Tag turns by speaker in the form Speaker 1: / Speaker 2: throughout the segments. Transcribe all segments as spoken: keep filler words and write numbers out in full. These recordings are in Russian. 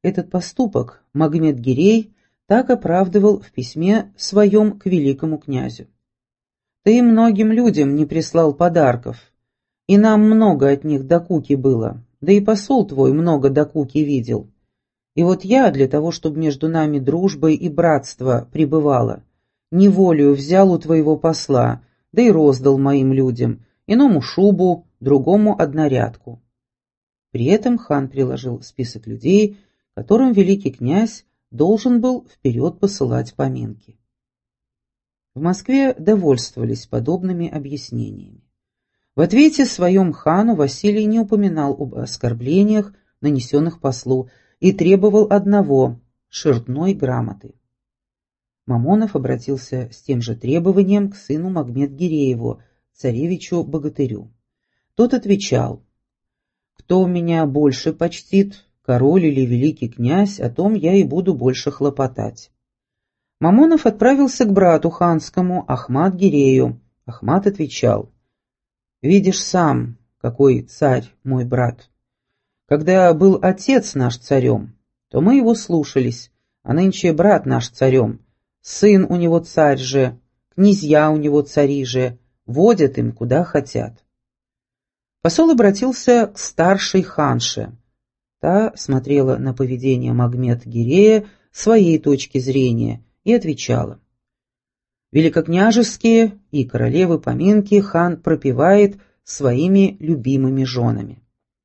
Speaker 1: Этот поступок Магомед-Гирей так оправдывал в письме своем к великому князю. «Ты многим людям не прислал подарков, и нам много от них докуки было, да и посол твой много докуки видел. И вот я, для того, чтобы между нами дружба и братство пребывало, неволею взял у твоего посла, да и роздал моим людям, иному шубу, другому однорядку». При этом хан приложил список людей, которым великий князь должен был вперед посылать поминки. В Москве довольствовались подобными объяснениями. В ответе своем хану Василий не упоминал об оскорблениях, нанесенных послу, и требовал одного – шерстной грамоты. Мамонов обратился с тем же требованием к сыну Магомед-Гирееву, царевичу-богатырю. Тот отвечал: «Кто меня больше почтит, король или великий князь, о том я и буду больше хлопотать». Мамонов отправился к брату ханскому, Ахмат-Гирею. Ахмат отвечал: «Видишь сам, какой царь мой брат. Когда был отец наш царем, то мы его слушались, а нынче брат наш царем, сын у него царь же, князья у него цари же, водят им куда хотят». Посол обратился к старшей ханше. Та смотрела на поведение Магомед-Гирея с своей точки зрения и отвечала: «Великокняжеские и королевы поминки хан пропевает своими любимыми женами».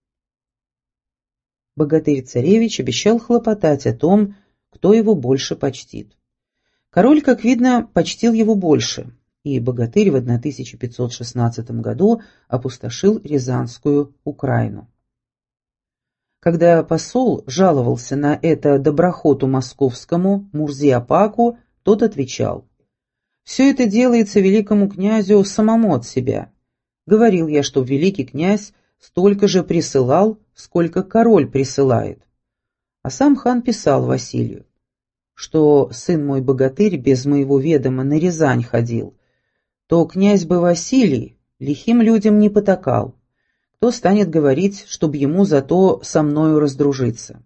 Speaker 1: Богатырь-царевич обещал хлопотать о том, кто его больше почтит. Король, как видно, почтил его больше, и богатырь в тысяча пятьсот шестнадцатом году опустошил Рязанскую Украину. Когда посол жаловался на это доброхоту московскому Мурзе-Апаку, тот отвечал: «Все это делается великому князю самому от себя. Говорил я, что великий князь столько же присылал, сколько король присылает». А сам хан писал Василию, что сын мой богатырь без моего ведома на Рязань ходил, то князь бы Василий лихим людям не потакал. Кто станет говорить, чтоб ему зато со мною раздружиться?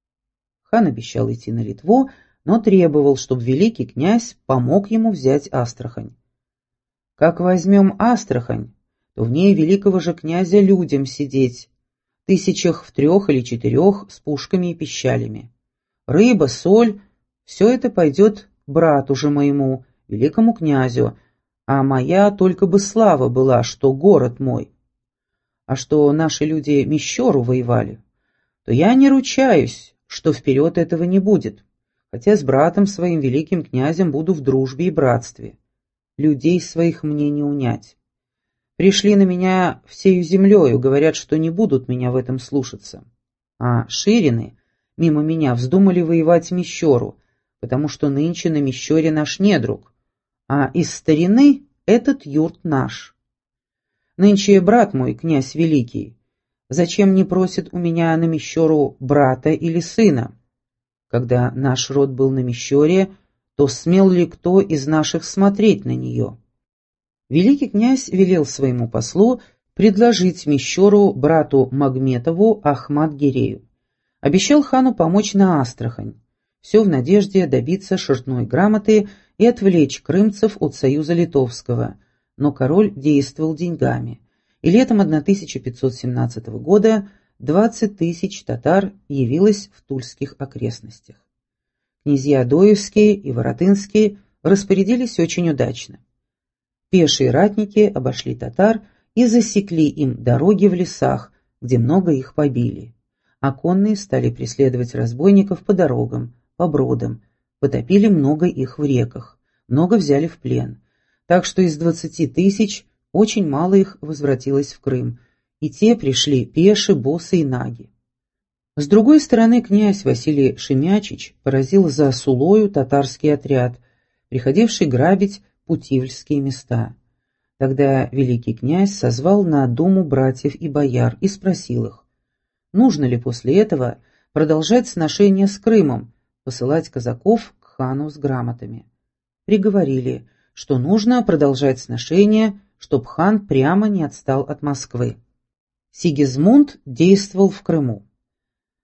Speaker 1: Хан обещал идти на Литву, но требовал, чтобы великий князь помог ему взять Астрахань. «Как возьмем Астрахань, то в ней великого же князя людям сидеть, тысячах в трех или четырех с пушками и пищалями. Рыба, соль — все это пойдет брату же моему, великому князю, а моя только бы слава была, что город мой. А что наши люди Мещеру воевали, то я не ручаюсь, что вперед этого не будет, хотя с братом своим великим князем буду в дружбе и братстве. Людей своих мне не унять. Пришли на меня всею землею, говорят, что не будут меня в этом слушаться. А ширины мимо меня вздумали воевать Мещеру, потому что нынче на Мещере наш недруг, а из старины этот юрт наш. Нынче брат мой, князь великий, зачем не просит у меня на Мещеру брата или сына? Когда наш род был на Мещере, то смел ли кто из наших смотреть на нее?» Великий князь велел своему послу предложить Мещеру брату Магметову Ахмат-Гирею. Обещал хану помочь на Астрахань, все в надежде добиться шерстной грамоты и отвлечь крымцев от союза литовского, но король действовал деньгами, и летом тысяча пятьсот семнадцатого года двадцать тысяч татар явилось в тульских окрестностях. Князья Доевские и Воротынские распорядились очень удачно. Пешие ратники обошли татар и засекли им дороги в лесах, где много их побили, а конные стали преследовать разбойников по дорогам, по бродам, потопили много их в реках, много взяли в плен, так что из двадцати тысяч очень мало их возвратилось в Крым, и те пришли пеши, босы и наги. С другой стороны, князь Василий Шемячич поразил за Сулою татарский отряд, приходивший грабить путивльские места. Тогда великий князь созвал на думу братьев и бояр и спросил их, нужно ли после этого продолжать сношение с Крымом, посылать казаков к хану с грамотами. Приговорили, что нужно продолжать сношение, чтоб хан прямо не отстал от Москвы. Сигизмунд действовал в Крыму.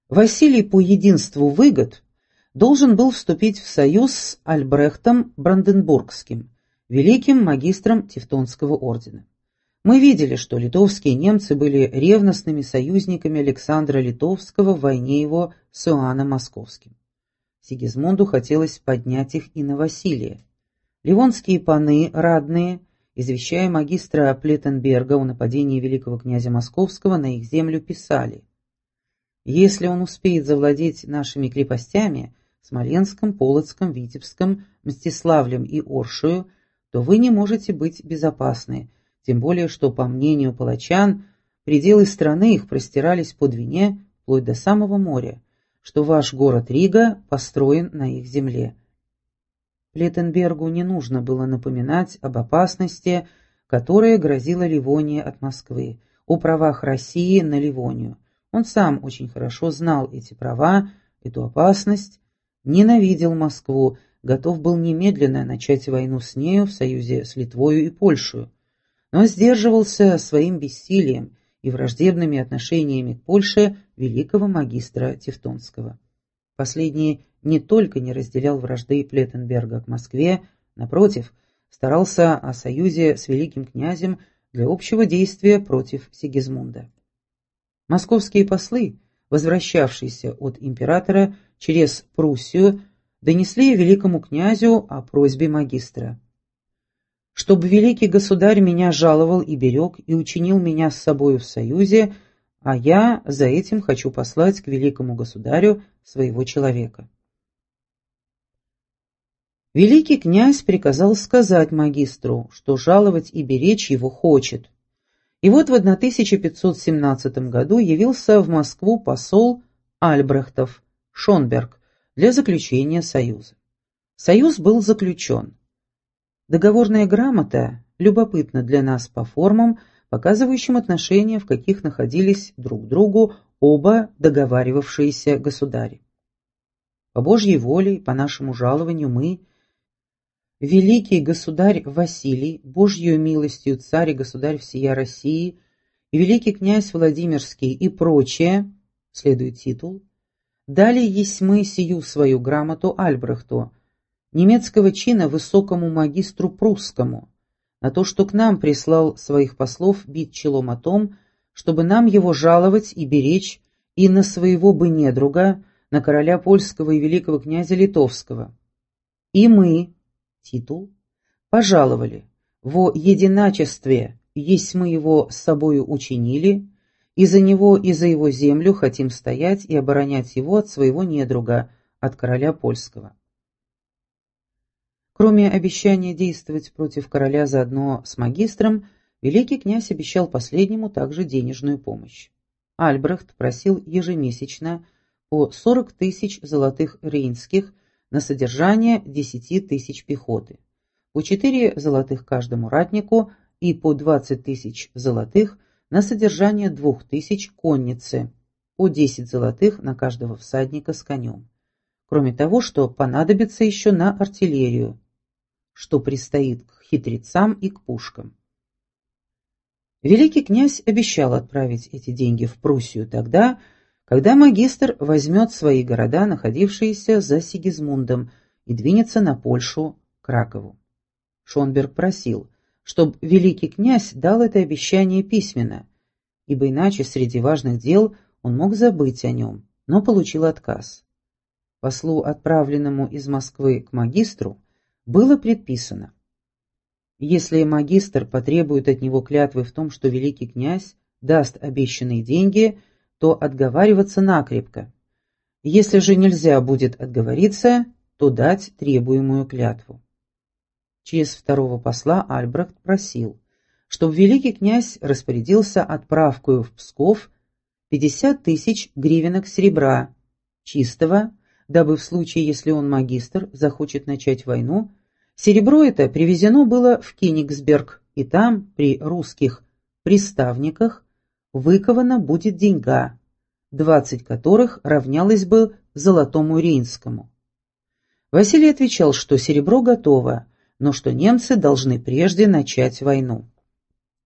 Speaker 1: Василий по единству выгод должен был вступить в союз с Альбрехтом Бранденбургским, великим магистром Тевтонского ордена. Мы видели, что литовские немцы были ревностными союзниками Александра Литовского в войне его с Иоанном Московским. Сигизмунду хотелось поднять их и на Василия. Ливонские паны, радные, извещая магистра Плеттенберга о нападении великого князя Московского на их землю, писали: «Если он успеет завладеть нашими крепостями, Смоленском, Полоцком, Витебском, Мстиславлем и Оршею, то вы не можете быть безопасны, тем более что, по мнению палачан, пределы страны их простирались по Двине вплоть до самого моря, что ваш город Рига построен на их земле». Плеттенбергу не нужно было напоминать об опасности, которая грозила Ливонии от Москвы, о правах России на Ливонию. Он сам очень хорошо знал эти права, эту опасность, ненавидел Москву, готов был немедленно начать войну с нею в союзе с Литвою и Польшей, но сдерживался своим бессилием и враждебными отношениями к Польше великого магистра Тевтонского. Последний не только не разделял вражды Плеттенберга к Москве, напротив, старался о союзе с великим князем для общего действия против Сигизмунда. Московские послы, возвращавшиеся от императора через Пруссию, донесли великому князю о просьбе магистра: «Чтобы великий государь меня жаловал и берег, и учинил меня с собою в союзе, а я за этим хочу послать к великому государю своего человека». Великий князь приказал сказать магистру, что жаловать и беречь его хочет. И вот в тысяча пятьсот семнадцатом году явился в Москву посол Альбрехтов Шонберг для заключения союза. Союз был заключен. Договорная грамота любопытна для нас по формам, показывающим отношения, в каких находились друг к другу оба договаривавшиеся государи. По Божьей воле и по нашему жалованию мы, великий государь Василий, Божьей милостью царь и государь всея России, и великий князь Владимирский и прочее, следует титул, дали есмы сию свою грамоту Альбрехту, немецкого чина высокому магистру прусскому, на то, что к нам прислал своих послов бить челом о том, чтобы нам его жаловать и беречь и на своего бы недруга, на короля польского и великого князя литовского. И мы, титул, пожаловали, во единачестве есть мы его с собою учинили, и за него и за его землю хотим стоять и оборонять его от своего недруга, от короля польского. Кроме обещания действовать против короля заодно с магистром, великий князь обещал последнему также денежную помощь. Альбрехт просил ежемесячно по сорок тысяч золотых рейнских на содержание десяти тысяч пехоты, по четыре золотых каждому ратнику и по двадцать тысяч золотых на содержание двух тысяч конницы, по десять золотых на каждого всадника с конем. Кроме того, что понадобится еще на артиллерию, что предстоит к хитрецам и к пушкам. Великий князь обещал отправить эти деньги в Пруссию тогда, когда магистр возьмет свои города, находившиеся за Сигизмундом, и двинется на Польшу, Кракову. Шонберг просил, чтобы великий князь дал это обещание письменно, ибо иначе среди важных дел он мог забыть о нем, но получил отказ. Послу, отправленному из Москвы к магистру, было предписано: если магистр потребует от него клятвы в том, что великий князь даст обещанные деньги, то отговариваться накрепко. Если же нельзя будет отговориться, то дать требуемую клятву. Через второго посла Альбрехт просил, чтобы великий князь распорядился отправкою в Псков пятьдесят тысяч гривенок серебра, чистого, дабы в случае, если он магистр, захочет начать войну, серебро это привезено было в Кенигсберг, и там, при русских приставниках, выкована будет деньга, двадцать которых равнялось бы золотому рейнскому. Василий отвечал, что серебро готово, но что немцы должны прежде начать войну.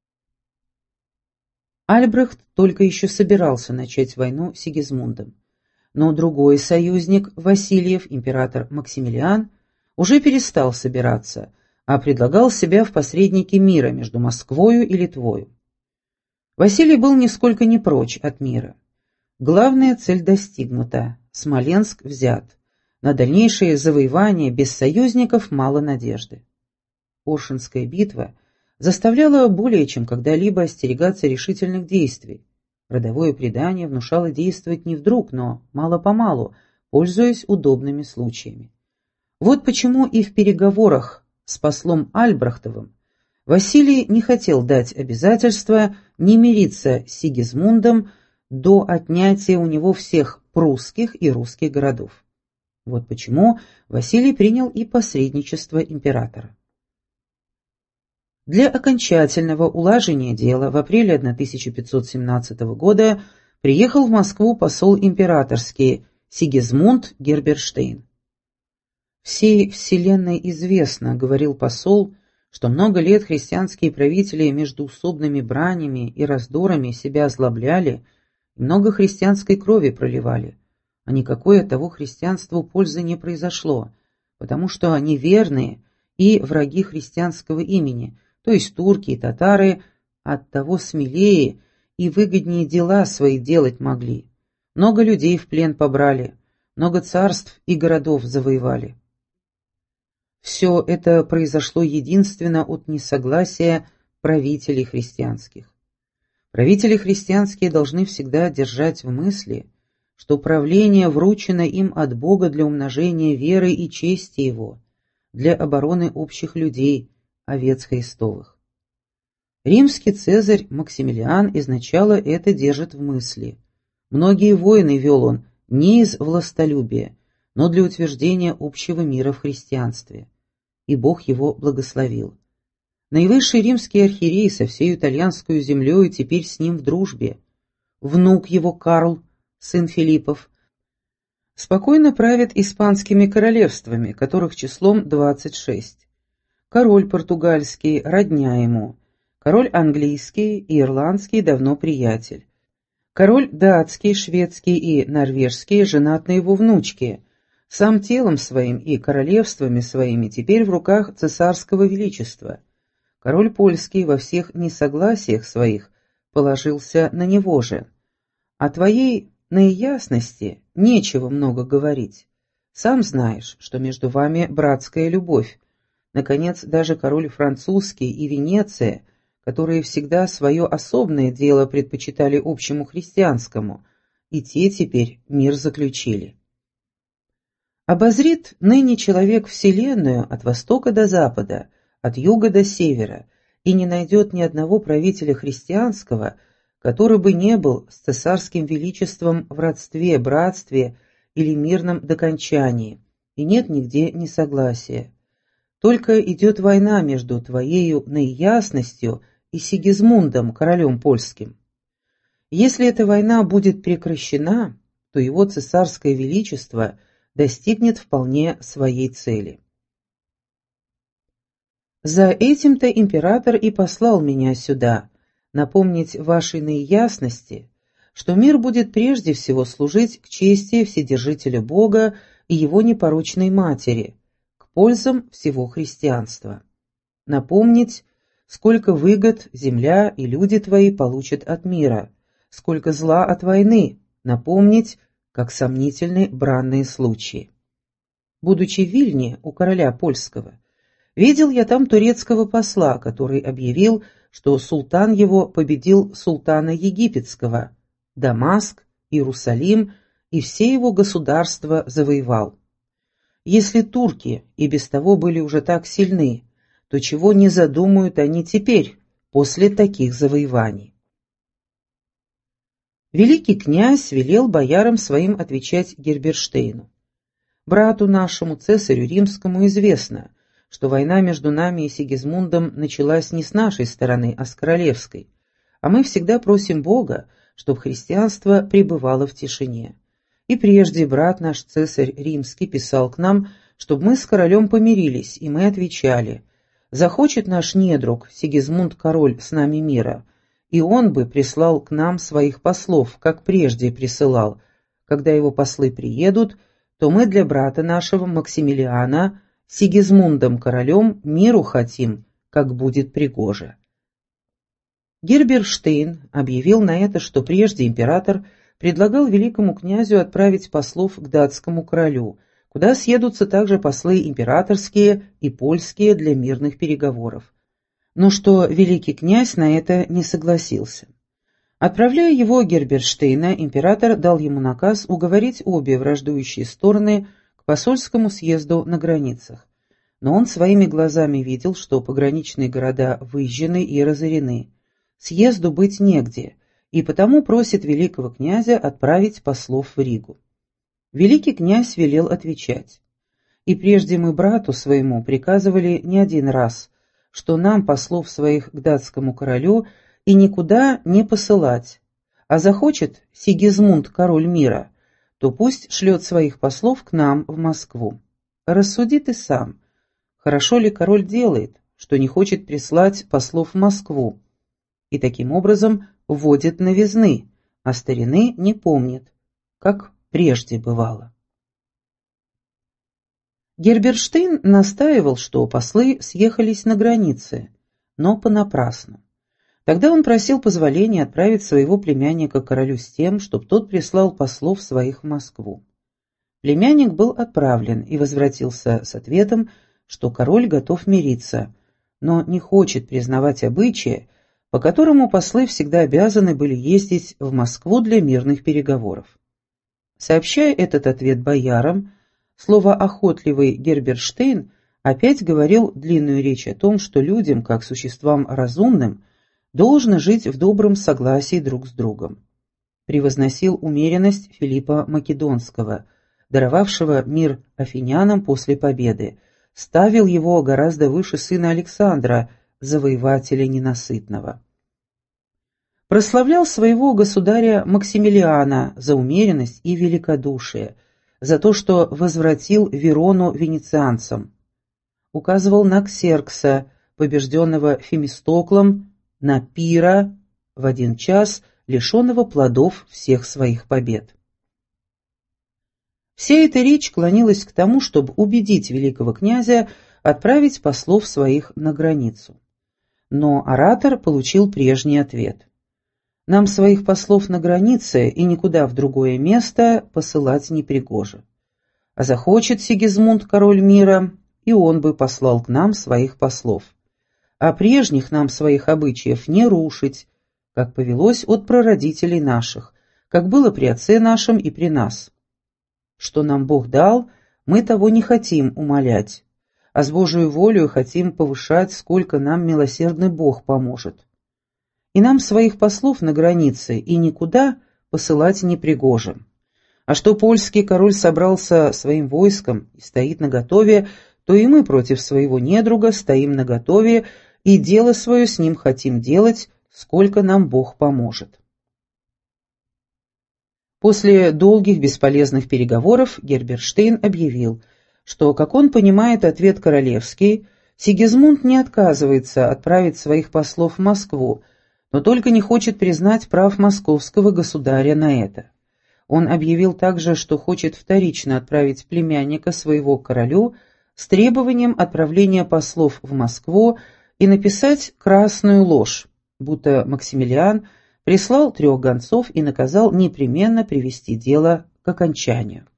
Speaker 1: Альбрехт только еще собирался начать войну с Сигизмундом. Но другой союзник, Васильев, император Максимилиан, уже перестал собираться, а предлагал себя в посреднике мира между Москвою и Литвою. Василий был нисколько не прочь от мира. Главная цель достигнута, Смоленск взят. На дальнейшее завоевание без союзников мало надежды. Оршинская битва заставляла более чем когда-либо остерегаться решительных действий. Родовое предание внушало действовать не вдруг, но мало-помалу, пользуясь удобными случаями. Вот почему и в переговорах с послом Альбрехтовым Василий не хотел дать обязательства не мириться с Сигизмундом до отнятия у него всех прусских и русских городов. Вот почему Василий принял и посредничество императора. Для окончательного улажения дела в апреле тысяча пятьсот семнадцатого года приехал в Москву посол императорский Сигизмунд Герберштейн. «Всей вселенной известно, — говорил посол, — что много лет христианские правители междоусобными бранями и раздорами себя озлобляли, и много христианской крови проливали, а никакой от того христианству пользы не произошло, потому что они верные и враги христианского имени, то есть турки и татары, от того смелее и выгоднее дела свои делать могли. Много людей в плен побрали, много царств и городов завоевали. Все это произошло единственно от несогласия правителей христианских. Правители христианские должны всегда держать в мысли, что правление вручено им от Бога для умножения веры и чести Его, для обороны общих людей, овец Христовых. Римский цезарь Максимилиан изначало это держит в мысли. Многие войны вел он не из властолюбия, но для утверждения общего мира в христианстве. И Бог его благословил. Наивысший римский архиерей со всей итальянскую землею теперь с ним в дружбе. Внук его Карл, сын Филиппов, спокойно правит испанскими королевствами, которых числом двадцать шесть. Король португальский, родня ему. Король английский и ирландский давно приятель. Король датский, шведский и норвежский женат на его внучке. Сам телом своим и королевствами своими теперь в руках цесарского величества. Король польский во всех несогласиях своих положился на него же. О твоей наиясности нечего много говорить. Сам знаешь, что между вами братская любовь. Наконец, даже король французский и Венеция, которые всегда свое особое дело предпочитали общему христианскому, и те теперь мир заключили. Обозрит ныне человек вселенную от востока до запада, от юга до севера, и не найдет ни одного правителя христианского, который бы не был с цесарским величеством в родстве, братстве или мирном докончании, и нет нигде несогласия. Только идет война между твоею наиясностью и Сигизмундом, королем польским. Если эта война будет прекращена, то его цесарское величество достигнет вполне своей цели. За этим-то император и послал меня сюда, напомнить вашей наиясности, что мир будет прежде всего служить к чести Вседержителя Бога и его непорочной матери, к пользам всего христианства. Напомнить, сколько выгод земля и люди твои получат от мира, сколько зла от войны, напомнить, как сомнительны бранные случаи. Будучи в Вильне у короля польского, видел я там турецкого посла, который объявил, что султан его победил султана египетского, Дамаск, Иерусалим и все его государства завоевал. Если турки и без того были уже так сильны, то чего не задумают они теперь, после таких завоеваний? Великий князь велел боярам своим отвечать Герберштейну. Брату нашему, цесарю римскому, известно, что война между нами и Сигизмундом началась не с нашей стороны, а с королевской, а мы всегда просим Бога, чтобы христианство пребывало в тишине. И прежде брат наш, цесарь римский, писал к нам, чтобы мы с королем помирились, и мы отвечали: захочет наш недруг, Сигизмунд король, с нами мира, и он бы прислал к нам своих послов, как прежде присылал, когда его послы приедут, то мы для брата нашего Максимилиана Сигизмундом королем миру хотим, как будет пригоже». Герберштейн объявил на это, что прежде император предлагал великому князю отправить послов к датскому королю, куда съедутся также послы императорские и польские для мирных переговоров, но что великий князь на это не согласился. Отправляя его, Герберштейна, император дал ему наказ уговорить обе враждующие стороны к посольскому съезду на границах, но он своими глазами видел, что пограничные города выжжены и разорены, съезду быть негде, и потому просит великого князя отправить послов в Ригу. Великий князь велел отвечать: «И прежде мы брату своему приказывали не один раз, что нам послов своих к датскому королю и никуда не посылать, а захочет Сигизмунд, король мира, то пусть шлет своих послов к нам в Москву. Рассуди ты сам, хорошо ли король делает, что не хочет прислать послов в Москву, и таким образом вводит новизны, а старины не помнит, как прежде бывало». Герберштейн настаивал, что послы съехались на границе, но понапрасну. Тогда он просил позволения отправить своего племянника королю с тем, чтобы тот прислал послов своих в Москву. Племянник был отправлен и возвратился с ответом, что король готов мириться, но не хочет признавать обычаи, по которому послы всегда обязаны были ездить в Москву для мирных переговоров. Сообщая этот ответ боярам, словоохотливый Герберштейн опять говорил длинную речь о том, что людям, как существам разумным, должно жить в добром согласии друг с другом. Превозносил умеренность Филиппа Македонского, даровавшего мир афинянам после победы, ставил его гораздо выше сына Александра, завоевателя ненасытного. Прославлял своего государя Максимилиана за умеренность и великодушие, за то, что возвратил Верону венецианцам. Указывал на Ксеркса, побежденного Фемистоклом, на Пира, в один час лишенного плодов всех своих побед. Вся эта речь клонилась к тому, чтобы убедить великого князя отправить послов своих на границу. Но оратор получил прежний ответ: «Нам своих послов на границе и никуда в другое место посылать непригоже. А захочет Сигизмунд, король мира, и он бы послал к нам своих послов. А прежних нам своих обычаев не рушить, как повелось от прародителей наших, как было при отце нашем и при нас. Что нам Бог дал, мы того не хотим умалять, а с Божией волею хотим повышать, сколько нам милосердный Бог поможет. И нам своих послов на границе и никуда посылать непригоже. А что польский король собрался своим войском и стоит наготове, то и мы против своего недруга стоим наготове, и дело свое с ним хотим делать, сколько нам Бог поможет». После долгих бесполезных переговоров Герберштейн объявил, что, как он понимает ответ королевский, Сигизмунд не отказывается отправить своих послов в Москву, но только не хочет признать прав московского государя на это. Он объявил также, что хочет вторично отправить племянника своего к королю с требованием отправления послов в Москву и написать красную ложь, будто Максимилиан прислал трех гонцов и наказал непременно привести дело к окончанию.